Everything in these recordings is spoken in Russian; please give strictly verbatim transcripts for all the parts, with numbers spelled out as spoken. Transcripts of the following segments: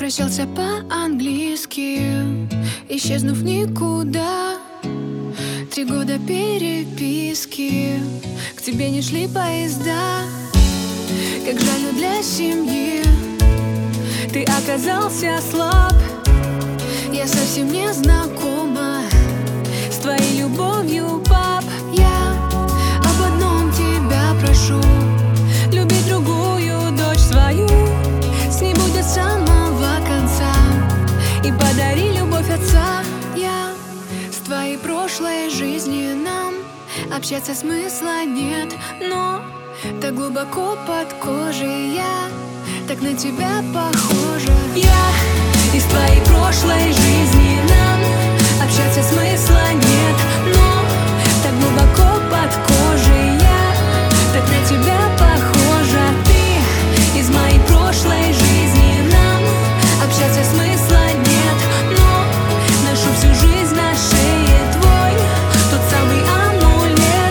прощался по-английски, исчезнув никуда. Три года переписки, к тебе не шли поезда. Как жаль, для семьи ты оказался слаб. Я совсем не знакома с твоей любовью, пап. Я об одном тебя прошу: любить другую дочь свою, с ней будет с самого конца, и подари любовь отца. Я с твоей прошлой жизни нам общаться смысла нет, но так глубоко под кожей я так на тебя похожа. Я из твоей прошлой жизни нам общаться смысла нет, но так глубоко под кожей я так на тебя похожа. Ты из моей прошлой жизни нам общаться смысла нет, но ношу всю жизнь на шее твой тот самый амулет.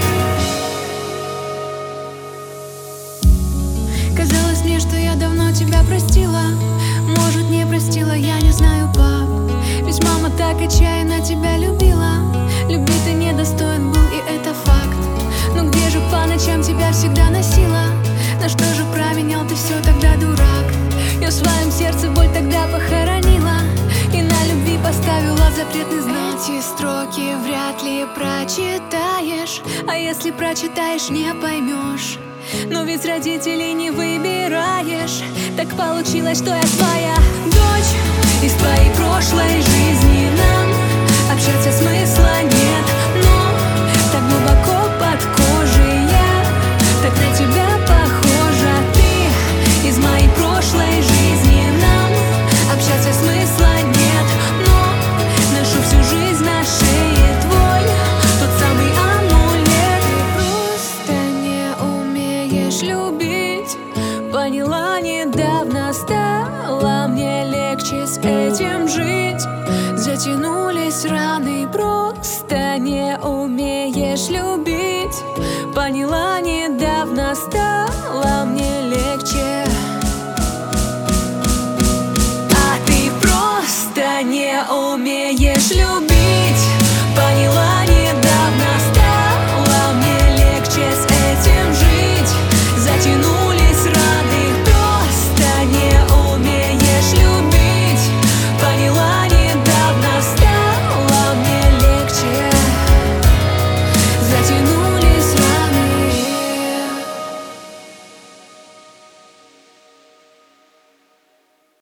Казалось мне, что я давно тебя простила. Может, не простила, я не знаю, пап. Ведь мама так отчаянно тебя любила. Любви ты недостоин был, и это факт. Но где же по ночам тебя всегда носила? На что же променял ты все тогда, дурак? Я в своем сердце боль тогда похоронила и на любви поставила запретный знак. Эти строки вряд ли прочитаешь, а если прочитаешь, не поймешь. Но ведь родителей не выбираешь. Так получилось, что я твоя дочь. Из твоей прошлой жизни нам общаться смысла нет, но так глубоко под кожей я так на тебя похожа. Ты из моей прошлой жизни нам общаться смысла нет, но ношу всю жизнь на шее твой тот самый амулет. Ты просто не умеешь любить, поняла недавно, стало мне легче с этим жить. Затянулись раны, просто не умеешь любить, поняла недавно, стало мне легче. А ты просто не умеешь любить.